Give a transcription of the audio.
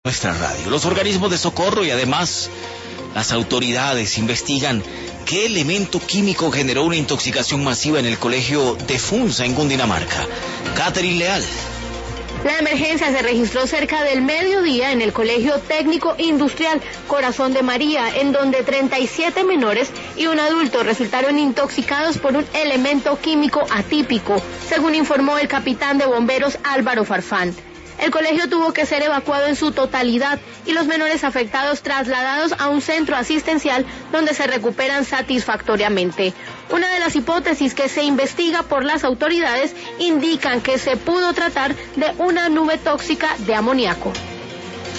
Nuestra radio. Los organismos de socorro y además las autoridades investigan qué elemento químico generó una intoxicación masiva en el colegio de Funza en Cundinamarca. Catherine Leal. La emergencia se registró cerca del mediodía en el Colegio Técnico Industrial Corazón de María, en donde 37 menores y un adulto resultaron intoxicados por un elemento químico atípico, según informó el capitán de bomberos Álvaro Farfán. El colegio tuvo que ser evacuado en su totalidad y los menores afectados trasladados a un centro asistencial donde se recuperan satisfactoriamente. Una de las hipótesis que se investiga por las autoridades indican que se pudo tratar de una nube tóxica de amoníaco.